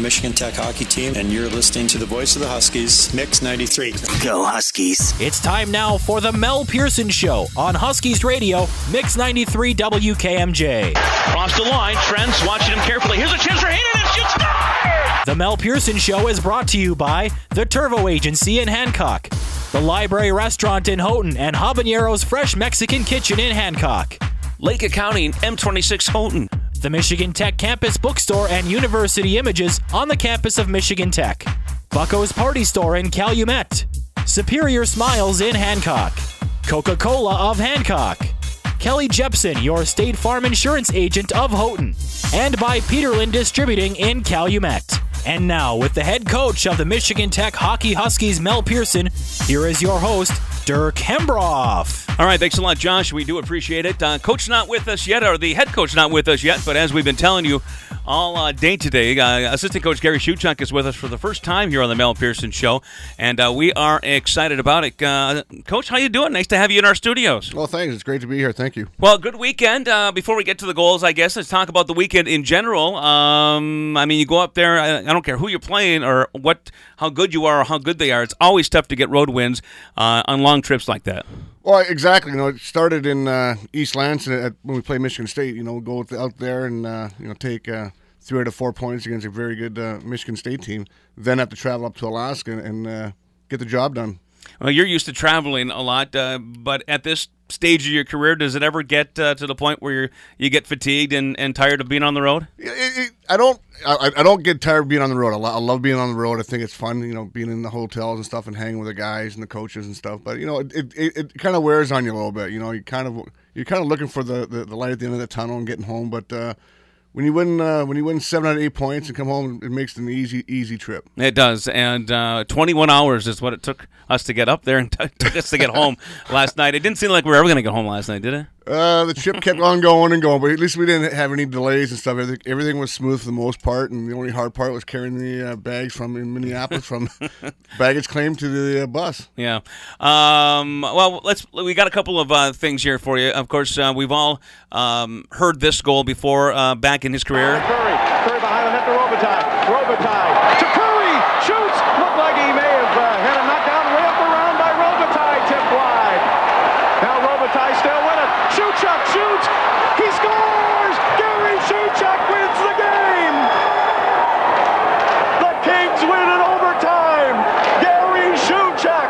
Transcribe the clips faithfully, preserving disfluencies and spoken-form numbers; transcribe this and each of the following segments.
Michigan Tech hockey team, and you're listening to the voice of the Huskies, Mix ninety-three. Go Huskies. It's time now for the Mel Pearson Show on Huskies Radio, Mix ninety-three W K M J. Cross the line, Trent's watching him carefully. Here's a chance for Hayden, and shoots. The Mel Pearson Show is brought to you by the Turvo Agency in Hancock, the Library Restaurant in Houghton, and Habanero's Fresh Mexican Kitchen in Hancock. Lake Accounting, M twenty-six Houghton. The Michigan Tech Campus Bookstore and University Images on the campus of Michigan Tech. Bucko's Party Store in Calumet. Superior Smiles in Hancock. Coca-Cola of Hancock. Kelly Jepson, your State Farm Insurance Agent of Houghton. And by Peterland Distributing in Calumet. And now, with the head coach of the Michigan Tech Hockey Huskies, Mel Pearson, here is your host, Dirk Hembroff. All right, thanks a lot, Josh. We do appreciate it. Uh, coach not with us yet, or the head coach not with us yet, but as we've been telling you all uh, day today, uh, assistant coach Gary Shuchuk is with us for the first time here on the Mel Pearson Show, and uh, we are excited about it. Uh, coach, how you doing? Nice to have you in our studios. Well, thanks. It's great to be here. Thank you. Well, good weekend. Uh, before we get to the goals, I guess, let's talk about the weekend in general. Um, I mean, you go up there, I, I don't care who you're playing or what, how good you are or how good they are. It's always tough to get road wins uh, on long trips like that. Well, exactly. You know, it started in uh, East Lansing at, when we played Michigan State. You know, we'll go out there and uh, you know take uh, three out of four points against a very good uh, Michigan State team. Then have to travel up to Alaska and uh, get the job done. Well, you're used to traveling a lot, uh, but at this stage of your career, does it ever get uh, to the point where you're, you get fatigued and, and tired of being on the road? It, it, I don't. I, I don't get tired of being on the road. I, lo- I love being on the road. I think it's fun, you know, being in the hotels and stuff and hanging with the guys and the coaches and stuff. But you know, it it, it, it kind of wears on you a little bit. You know, you kind of you're kind of looking for the, the, the light at the end of the tunnel and getting home. But uh, when you win uh, when you win seven out of eight points and come home, it makes it an easy easy trip. It does, and uh, twenty-one hours is what it took us to get up there and t- took us to get home last night. It didn't seem like we were ever going to get home last night, did it? Uh, the trip kept on going and going, but at least we didn't have any delays and stuff. Everything, everything was smooth for the most part, and the only hard part was carrying the uh, bags from in Minneapolis from baggage claim to the uh, bus. Yeah. Um, well, let's. We got a couple of uh, things here for you. Of course, uh, we've all um, heard this goal before uh, back in his career. Uh, Curry, Curry behind the net to Robitaille. Robitaille to Curry, shoots. Looked like he may have uh, had a knockdown way up around by Robitaille, tipped wide. Now Robitaille still with it. Shuchuk shoots. He scores. Gary Shuchuk wins the game. The Kings win in overtime. Gary Shuchuk.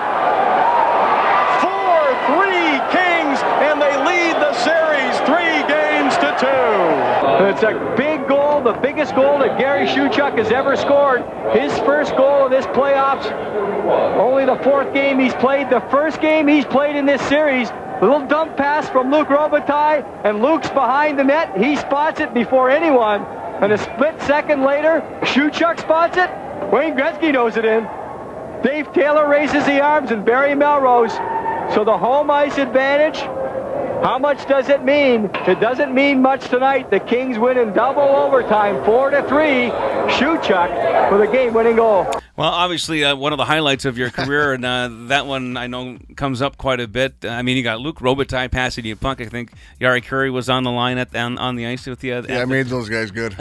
four three Kings, and they lead the series three games to two. It's a big goal, the biggest goal that Gary Shuchuk has ever scored. His first goal of this playoffs. Only the fourth game he's played. The first game he's played in this series. A little dump pass from Luc Robitaille, and Luke's behind the net. He spots it before anyone. And a split second later, Shuchuk spots it. Wayne Gretzky knows it in. Dave Taylor raises the arms, and Barry Melrose. So the home ice advantage, how much does it mean? It doesn't mean much tonight. The Kings win in double overtime, four to three. Shuchuk with a game-winning goal. Well, obviously, uh, one of the highlights of your career, and uh, that one I know comes up quite a bit. I mean, you got Luc Robitaille passing you a puck. I think Jari Kurri was on the line at on, on the ice with you. Yeah, I made those guys good.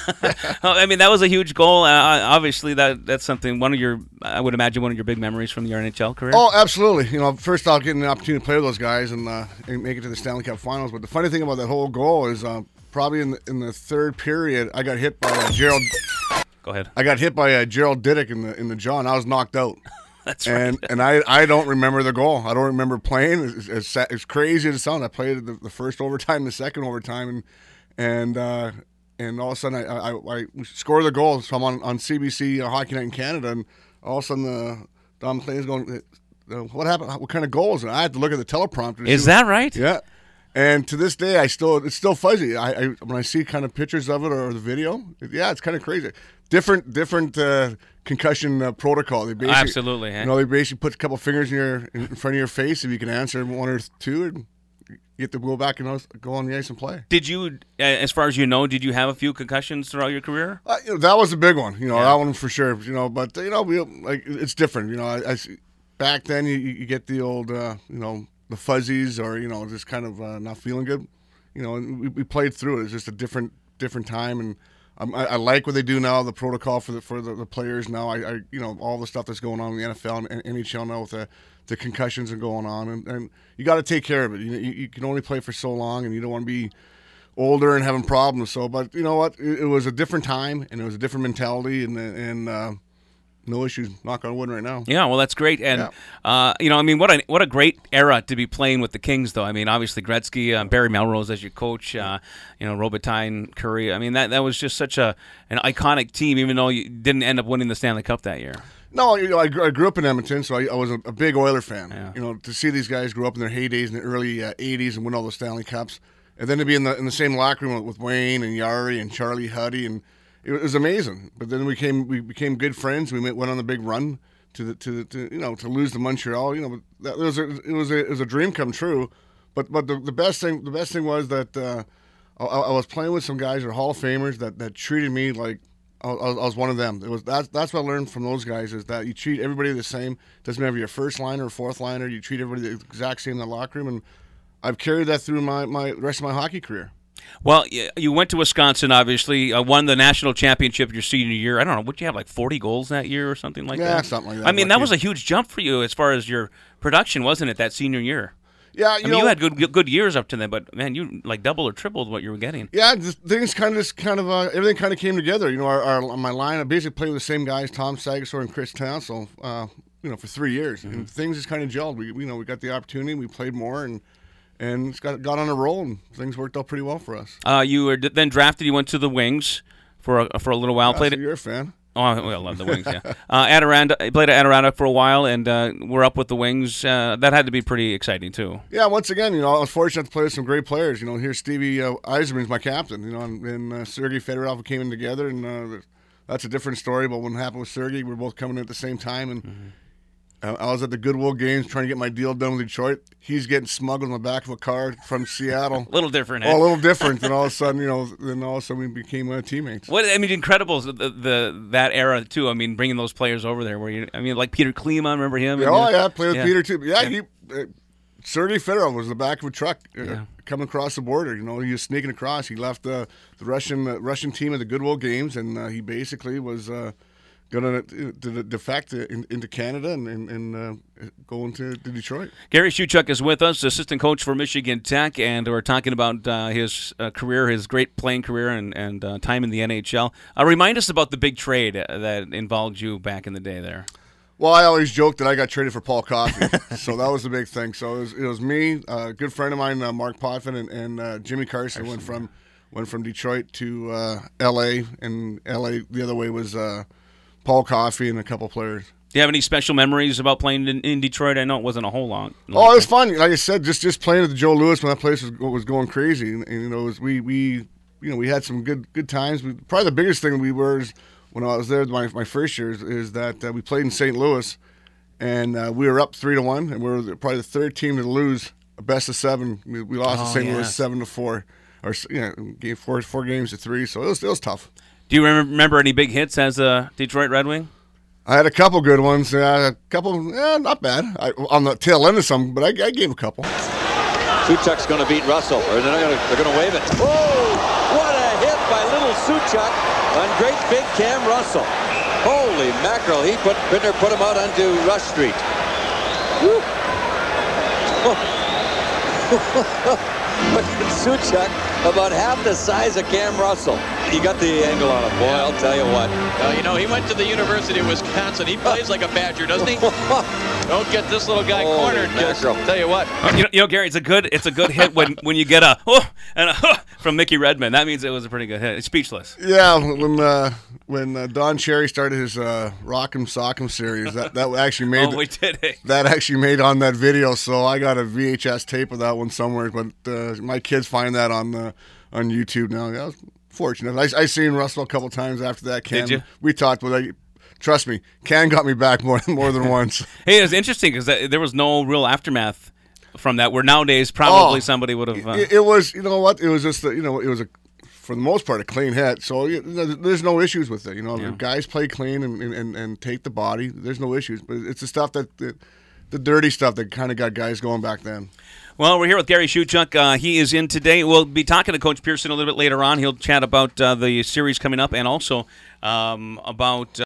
I mean, that was a huge goal. Uh, obviously, that that's something. One of your, I would imagine, one of your big memories from your N H L career. Oh, absolutely. You know, first off, getting the opportunity to play with those guys and, uh, and make it to the Stanley Cup Finals. But the funny thing about that whole goal is, uh, probably in the, in the third period, I got hit by uh, Gerald. Go ahead. I got hit by uh, Gerald Diddick in the in the jaw, and I was knocked out. That's right. And and I, I don't remember the goal. I don't remember playing. It's, it's, it's crazy as it sounds. I played the, the first overtime, the second overtime, and and uh, and all of a sudden I I, I score the goal. So I'm on, on C B C uh, Hockey Night in Canada, and all of a sudden the Dom McLean's going, uh, what happened? What kind of goal is it? I had to look at the teleprompter. Is that right? Yeah. And to this day, I still it's still fuzzy. I, I when I see kind of pictures of it or the video, yeah, it's kind of crazy. Different different uh, concussion uh, protocol. They basically, Absolutely. Huh? You know, they basically put a couple fingers in your in front of your face if you can answer one or two, and you get to go back and go on the ice and play. Did you, as far as you know, did you have a few concussions throughout your career? Uh, you know, that was a big one. You know, yeah. that one for sure. You know, but you know, we like it's different. You know, I, I back then you, you get the old uh, you know. the fuzzies or, you know, just kind of uh, not feeling good. You know, and we, we played through it. It's just a different different time, and I'm, I, I like what they do now, the protocol for the for the, the players now. I, I you know all the stuff that's going on in the N F L and N H L now with the, the concussions are going on, and, and you got to take care of it. You, you you can only play for so long, and you don't want to be older and having problems. So, but you know what? It, it was a different time, and it was a different mentality, and and. Uh, No issues, knock on wood, right now. Yeah, well, that's great, and Yeah. uh, you know, I mean, what a what a great era to be playing with the Kings, though. I mean, obviously Gretzky, uh, Barry Melrose as your coach, uh, you know, Robitaille, Curry. I mean, that that was just such a an iconic team, even though you didn't end up winning the Stanley Cup that year. No, you know, I, grew, I grew up in Edmonton, so I, I was a, a big Oiler fan. Yeah. You know, to see these guys grow up in their heydays in the early uh, eighties and win all the Stanley Cups, and then to be in the in the same locker room with Wayne and Yari and Charlie Huddy, and it was amazing. But then we came we became good friends. We went, went on the big run to the to, the, to you know to lose to Montreal. You know, that it was a, it was a, it was a dream come true. But but the, the best thing the best thing was that uh, I, I was playing with some guys that are Hall of Famers that, that treated me like I was, I was one of them. It was that's that's what I learned from those guys is that you treat everybody the same. Doesn't matter if you're a first liner or fourth liner. You treat everybody the exact same in the locker room, and I've carried that through my, my rest of my hockey career. Well, you went to Wisconsin, obviously, uh, won the national championship your senior year. I don't know, would you have like forty goals that year or something like Yeah, that? something like that. I mean, that Lucky. was a huge jump for you as far as your production, wasn't it, that senior year? Yeah, you I mean, know, you had good good years up to then, but man, you like double or tripled what you were getting. Yeah, just, things kind of just kind of uh, everything kind of came together. You know, our, our my line, I basically played with the same guys, Tom Sagasor and Chris Townsend, uh, you know, for three years, Mm-hmm. and things just kind of gelled. We, you know, we got the opportunity, we played more, and and it's got got on a roll, and things worked out pretty well for us. Uh, you were d- then drafted. You went to the Wings for a, for a little while. Yeah, played so it. you're a fan. Oh, I I love the Wings. Yeah, uh, Adirondack. Played at Adirondack for a while, and uh, we're up with the Wings. Uh, that had to be pretty exciting too. Yeah, once again, you know, I was fortunate to play with some great players. You know, here's Stevie uh, Eiserman's my captain. You know, and, and uh, Sergei Fedorov came in together, and uh, that's a different story. But what happened with Sergei, we were both coming in at the same time, and Mm-hmm. uh, I was at the Goodwill games trying to get my deal done with Detroit. He's getting smuggled in the back of a car from Seattle. A little different. Oh, Eh? a little different. And all of a sudden, you know, then all of a sudden we became uh, teammates. What I mean, incredible the, the that era too. I mean, bringing those players over there. Where you, I mean, like Peter Klima, remember him? Yeah, And, oh uh, yeah, I played with yeah. Peter too. Yeah, Yeah. he uh, Sergei Fedorov was in the back of a truck uh, Yeah. coming across the border. You know, he was sneaking across. He left uh, the Russian uh, Russian team at the Goodwill games, and uh, he basically was uh, going to, to defect in, into Canada and, and, and uh, go into to Detroit. Gary Shuchuk is with us, assistant coach for Michigan Tech, and we're talking about uh, his uh, career, his great playing career, and, and uh, time in the N H L. Uh, remind us about the big trade uh, that involved you back in the day there. Well, I always joke that I got traded for Paul Coffey, so that was the big thing. So it was, it was me, uh, a good friend of mine, uh, Mark Potvin, and, and uh, Jimmy Carson went from went from Detroit to uh, L A, and L A the other way was uh, Paul Coffey and a couple players. Do you have any special memories about playing in, in Detroit? I know it wasn't a whole lot. Oh, it was fun. Like I said, just just playing at the Joe Louis when that place was was going crazy, and, and you know, it was, we we you know we had some good good times. We, probably the biggest thing we were is when I was there my my first year is, is that uh, we played in Saint Louis, and uh, we were up three to one, and we were probably the third team to lose a best of seven. We, we lost Oh, to Saint Louis yes. seven to four, or you know, game four four games to three. So it was it was tough. Do you remember, remember any big hits as a Detroit Red Wing? I had a couple good ones. Yeah, a couple, yeah, not bad. I, on the tail end of some, but I, I gave a couple. Suchuk's going to beat Russell, or they're going to they're going to wave it. Oh, what a hit by little Suchuk on great big Cam Russell. Holy mackerel! He put Bittner put him out onto Rush Street. Woo. Look at Suchuk, about half the size of Cam Russell. You got the angle on him, boy. I'll tell you what. Uh, you know, he went to the University of Wisconsin. He plays like a Badger, doesn't he? Don't get this little guy Holy cornered. Just mackerel. tell you what. You know, you know, Gary, it's a good it's a good hit when, when you get a oh and a huh from Mickey Redmond. That means it was a pretty good hit. It's speechless. Yeah, when uh, when uh, Don Cherry started his uh, Rock'em Sock'em series, that, that actually made Oh, we did it. that actually made on that video. So I got a V H S tape of that one somewhere. But uh, my kids find that on uh, on YouTube now. Yeah, I was fortunate. I, I seen Russell a couple times after that. Ken, Did you? We talked with. I, trust me, Ken got me back more more than once. Hey, it was interesting because there was no real aftermath from that. Where nowadays probably Oh, somebody would have. Uh, It, it was, you know what? It was just, a, you know, it was a, for the most part, a clean hit. So you know, there's no issues with it. You know, Yeah. the guys play clean and, and, and take the body. There's no issues. But it's the stuff that, that the dirty stuff that kind of got guys going back then. Well, we're here with Gary Shuchuk. Uh, he is in today. We'll be talking to Coach Pearson a little bit later on. He'll chat about uh, the series coming up and also um, about. Uh,